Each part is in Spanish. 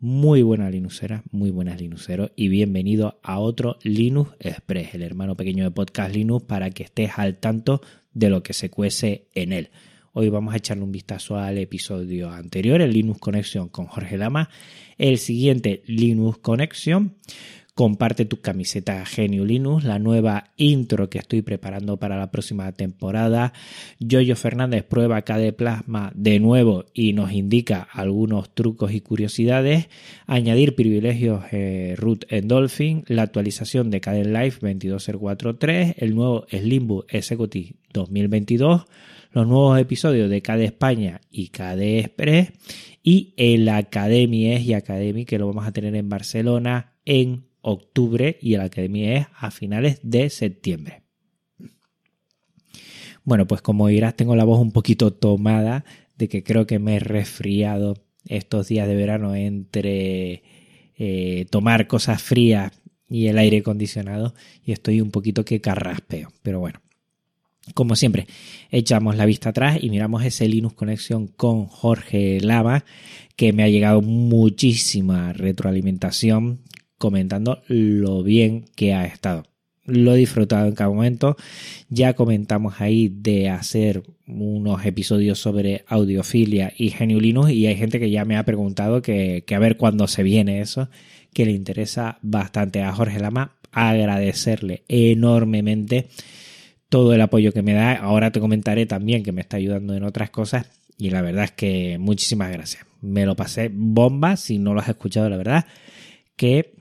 Muy buenas Linuxeras, muy buenas Linuxeros y bienvenido a otro Linux Express, el hermano pequeño de Podcast Linux, para que estés al tanto de lo que se cuece en él. Hoy vamos a echarle un vistazo al episodio anterior, el Linux Connection con Jorge Lama. El siguiente, Linux Connection. Comparte tu camiseta GNU Linux, la nueva intro que estoy preparando para la próxima temporada. Yoyo Fernández prueba KDE Plasma de nuevo y nos indica algunos trucos y curiosidades. Añadir privilegios root en Dolphin, la actualización de KDE Live 22043, el nuevo Slimbook Executive 2022, los nuevos episodios de KDE España y KDE Express y el Academy y Academy que lo vamos a tener en Barcelona en octubre y el Academy es a finales de septiembre. Bueno, pues como dirás, tengo la voz un poquito tomada de que creo que me he resfriado estos días de verano entre tomar cosas frías y el aire acondicionado y estoy un poquito que carraspeo, pero bueno. Como siempre, echamos la vista atrás y miramos ese Linux Connection con Jorge Lama, que me ha llegado muchísima retroalimentación comentando lo bien que ha estado. Lo he disfrutado en cada momento. Ya comentamos ahí de hacer unos episodios sobre audiofilia y GNU Linux y hay gente que ya me ha preguntado que a ver cuándo se viene eso, que le interesa bastante a Jorge Lama. Agradecerle enormemente todo el apoyo que me da. Ahora te comentaré también que me está ayudando en otras cosas y la verdad es que muchísimas gracias. Me lo pasé bomba, si no lo has escuchado, la verdad que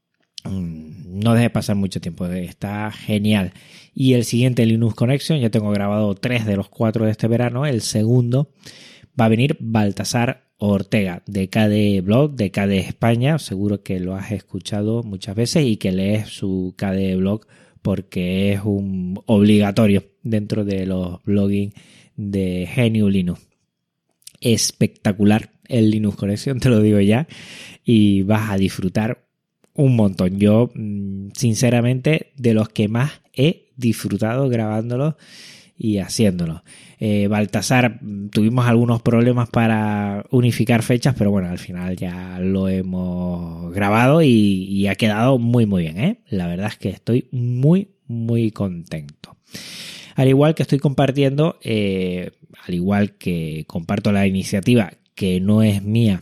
no dejes pasar mucho tiempo, está genial. Y el siguiente Linux Connection, ya tengo grabado 3 de los 4 de este verano. El segundo va a venir Baltasar Ortega de KDE Blog, de KDE España. Seguro que lo has escuchado muchas veces y que lees su KDE Blog porque es un obligatorio dentro de los blogging de GNU Linux. Espectacular el Linux Connection, te lo digo ya, y vas a disfrutar un montón. Yo, sinceramente, de los que más he disfrutado grabándolo y haciéndolo. Baltasar, tuvimos algunos problemas para unificar fechas, pero bueno, al final ya lo hemos grabado y ha quedado muy muy bien, ¿eh? La verdad es que estoy muy muy contento. Al igual que estoy compartiendo, al igual que comparto la iniciativa que no es mía,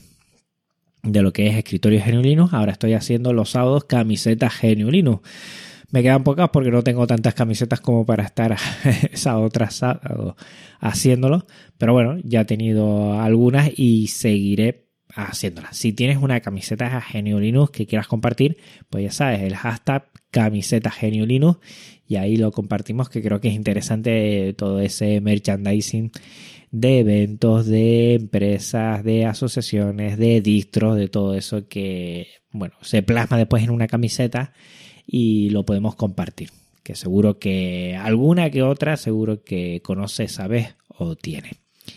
de lo que es escritorio GNU Linux, ahora estoy haciendo los sábados camisetas GNU Linux. Me quedan pocas porque no tengo tantas camisetas como para estar sábado tras sábado haciéndolo, pero bueno, ya he tenido algunas y seguiré haciéndolas. Si tienes una camiseta GNU Linux que quieras compartir, pues ya sabes, el hashtag camiseta GNU Linux y ahí lo compartimos, que creo que es interesante todo ese merchandising de eventos, de empresas, de asociaciones, de distros, de todo eso que, bueno, se plasma después en una camiseta y lo podemos compartir. Que seguro que alguna que otra, seguro que conoce, sabes o tiene.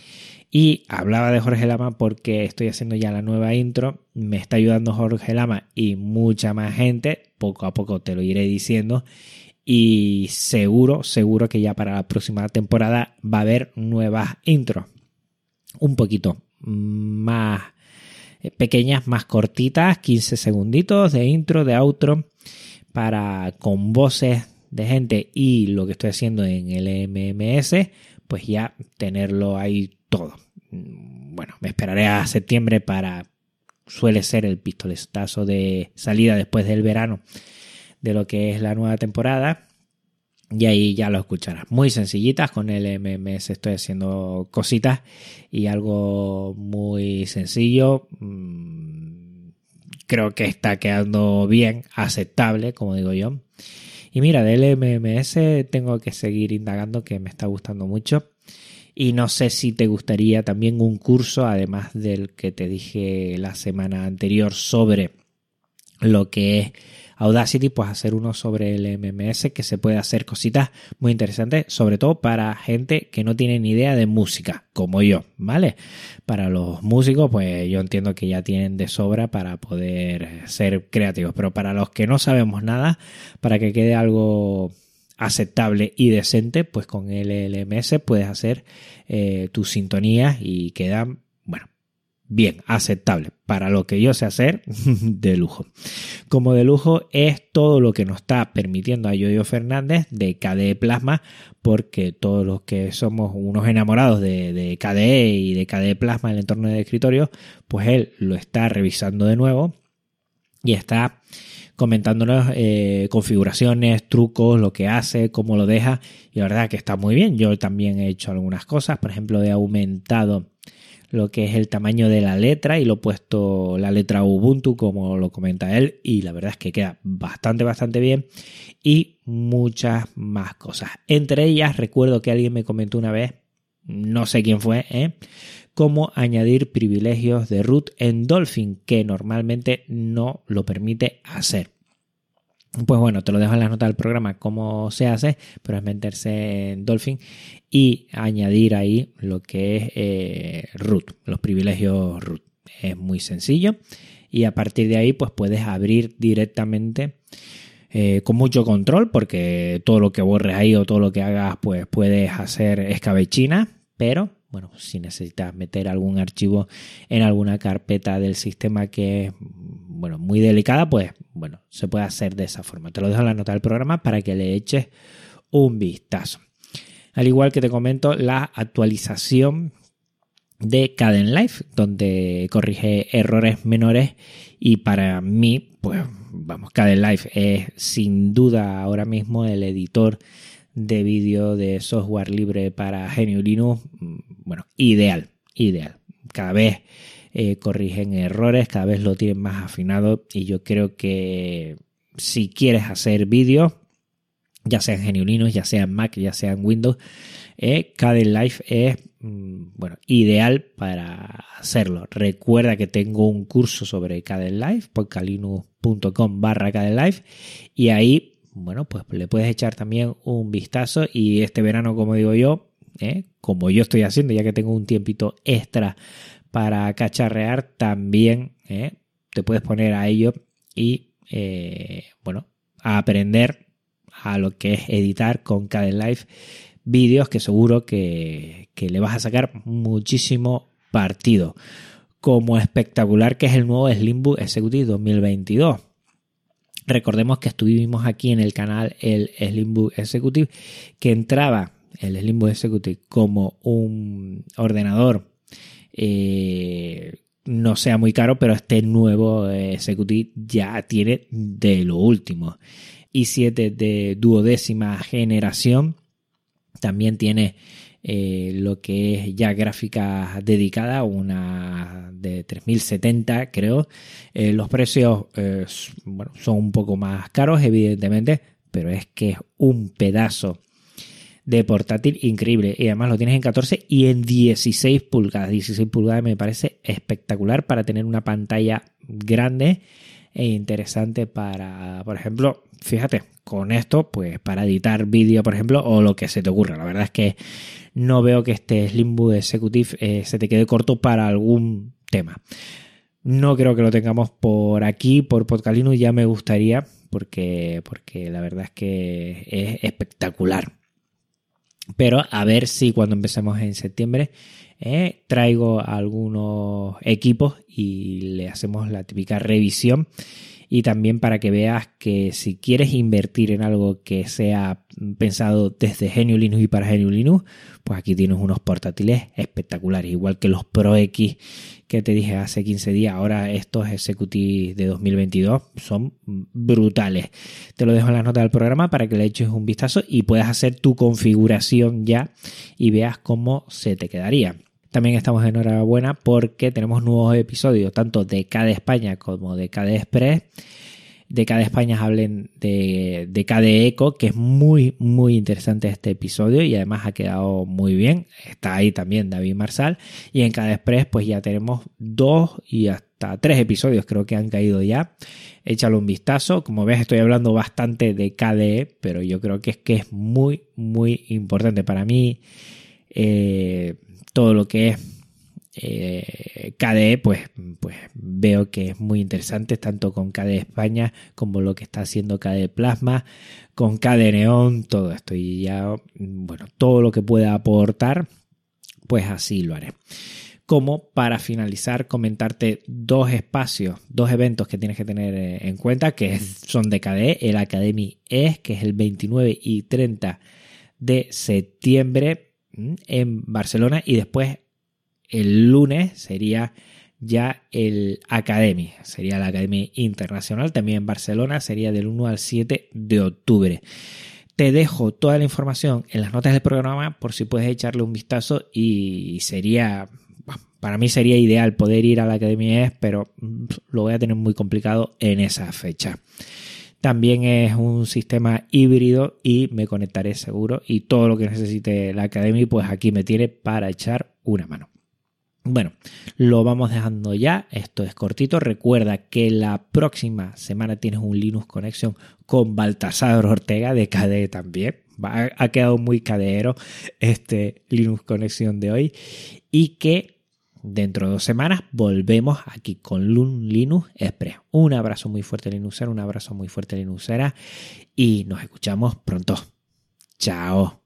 Y hablaba de Jorge Lama porque estoy haciendo ya la nueva intro. Me está ayudando Jorge Lama y mucha más gente. Poco a poco te lo iré diciendo. Y seguro que ya para la próxima temporada va a haber nuevas intros. Un poquito más pequeñas, más cortitas, 15 segunditos de intro, de outro, con voces de gente y lo que estoy haciendo en el MMS, pues ya tenerlo ahí todo. Bueno, me esperaré a septiembre suele ser el pistoletazo de salida después del verano de lo que es la nueva temporada y ahí ya lo escucharás. Muy sencillitas, con el MMS estoy haciendo cositas y algo muy sencillo. Creo que está quedando bien, aceptable, como digo yo. Y mira, del MMS tengo que seguir indagando, que me está gustando mucho. Y no sé si te gustaría también un curso, además del que te dije la semana anterior sobre lo que es Audacity, pues hacer uno sobre el MMS, que se puede hacer cositas muy interesantes, sobre todo para gente que no tiene ni idea de música, como yo, ¿vale? Para los músicos, pues yo entiendo que ya tienen de sobra para poder ser creativos, pero para los que no sabemos nada, para que quede algo aceptable y decente, pues con el LMS puedes hacer tus sintonías y quedan, bueno, bien, aceptable. Para lo que yo sé hacer, de lujo. Como de lujo es todo lo que nos está permitiendo a Yoyo Fernández de KDE Plasma, porque todos los que somos unos enamorados de KDE y de KDE Plasma en el entorno de escritorio, pues él lo está revisando de nuevo y está comentándonos configuraciones, trucos, lo que hace, cómo lo deja, y la verdad que está muy bien. Yo también he hecho algunas cosas, por ejemplo, he aumentado lo que es el tamaño de la letra y lo he puesto la letra Ubuntu como lo comenta él, y la verdad es que queda bastante bien, y muchas más cosas. Entre ellas recuerdo que alguien me comentó una vez, no sé quién fue, cómo añadir privilegios de root en Dolphin, que normalmente no lo permite hacer. Pues bueno, te lo dejo en las notas del programa cómo se hace, pero es meterse en Dolphin y añadir ahí lo que es root, los privilegios root. Es muy sencillo y a partir de ahí pues puedes abrir directamente con mucho control, porque todo lo que borres ahí o todo lo que hagas pues puedes hacer escabechina, pero bueno, si necesitas meter algún archivo en alguna carpeta del sistema que es muy delicada, pues bueno, se puede hacer de esa forma. Te lo dejo en la nota del programa para que le eches un vistazo. Al igual que te comento, la actualización de Kdenlive, donde corrige errores menores, y para mí, pues vamos, Kdenlive es sin duda ahora mismo el editor de vídeo de software libre para GNU Linux, ideal. Cada vez corrigen errores, cada vez lo tienen más afinado, y yo creo que si quieres hacer vídeos, ya sea en GNU Linux, ya sea en Mac, ya sea en Windows, Kdenlive es ideal para hacerlo. Recuerda que tengo un curso sobre Kdenlive, podcastlinux.com/Kdenlive, y ahí pues le puedes echar también un vistazo. Y este verano, como digo yo, como yo estoy haciendo, ya que tengo un tiempito extra para cacharrear, también te puedes poner a ello y a aprender a lo que es editar con Kdenlive vídeos, que seguro que le vas a sacar muchísimo partido. Como espectacular que es el nuevo Slimbook Executive 2022. Recordemos que estuvimos aquí en el canal el Slimbook Executive, que entraba el Slimbook Executive como un ordenador no sea muy caro, pero este nuevo Executive ya tiene de lo último. i7 de 12ª generación, también tiene lo que es ya gráfica dedicada, una de 3070 creo. Los precios son un poco más caros, evidentemente, pero es que es un pedazo de portátil increíble, y además lo tienes en 14 y en 16 pulgadas. 16 pulgadas me parece espectacular para tener una pantalla grande e interesante para, por ejemplo, fíjate, con esto, pues para editar vídeo, por ejemplo, o lo que se te ocurra. La verdad es que no veo que este Slimbook Executive se te quede corto para algún tema. No creo que lo tengamos por aquí, por Podcast Linux, ya me gustaría, porque la verdad es que es espectacular. Pero a ver si cuando empecemos en septiembre traigo algunos equipos y le hacemos la típica revisión. Y también para que veas que si quieres invertir en algo que sea pensado desde GNU Linux y para GNU Linux, pues aquí tienes unos portátiles espectaculares, igual que los Pro X que te dije hace 15 días. Ahora estos Executive de 2022 son brutales. Te lo dejo en las notas del programa para que le eches un vistazo y puedas hacer tu configuración ya y veas cómo se te quedaría. También estamos en enhorabuena porque tenemos nuevos episodios tanto de KDE España como de KDE Express. De KDE España hablen de KDE Eco, que es muy interesante este episodio y además ha quedado muy bien. Está ahí también David Marsal. Y en KDE Express pues ya tenemos 2 y hasta 3 episodios creo que han caído ya. Échale un vistazo. Como ves, estoy hablando bastante de KDE, pero yo creo que es muy importante para mí. Todo lo que es KDE, pues veo que es muy interesante, tanto con KDE España como lo que está haciendo KDE Plasma, con KDE Neon, todo esto. Y ya, todo lo que pueda aportar, pues así lo haré. como para finalizar comentarte dos eventos que tienes que tener en cuenta, que son de KDE, el Academy ES, que es el 29 y 30 de septiembre en Barcelona, y después el lunes sería ya el Academy, sería la Academy Internacional, también en Barcelona, sería del 1 al 7 de octubre. Te dejo toda la información en las notas del programa por si puedes echarle un vistazo, y para mí sería ideal poder ir a la Academy ES, pero lo voy a tener muy complicado en esa fecha. También es un sistema híbrido y me conectaré seguro, y todo lo que necesite la Academy, pues aquí me tiene para echar una mano. Bueno, lo vamos dejando ya. Esto es cortito. Recuerda que la próxima semana tienes un Linux Connection con Baltasar Ortega de KDE también. Ha quedado muy cadeero este Linux Connection de hoy. Y que dentro de 2 semanas volvemos aquí con Linux Express. Un abrazo muy fuerte, Linuxero. Un abrazo muy fuerte, Linuxera. Y nos escuchamos pronto. Chao.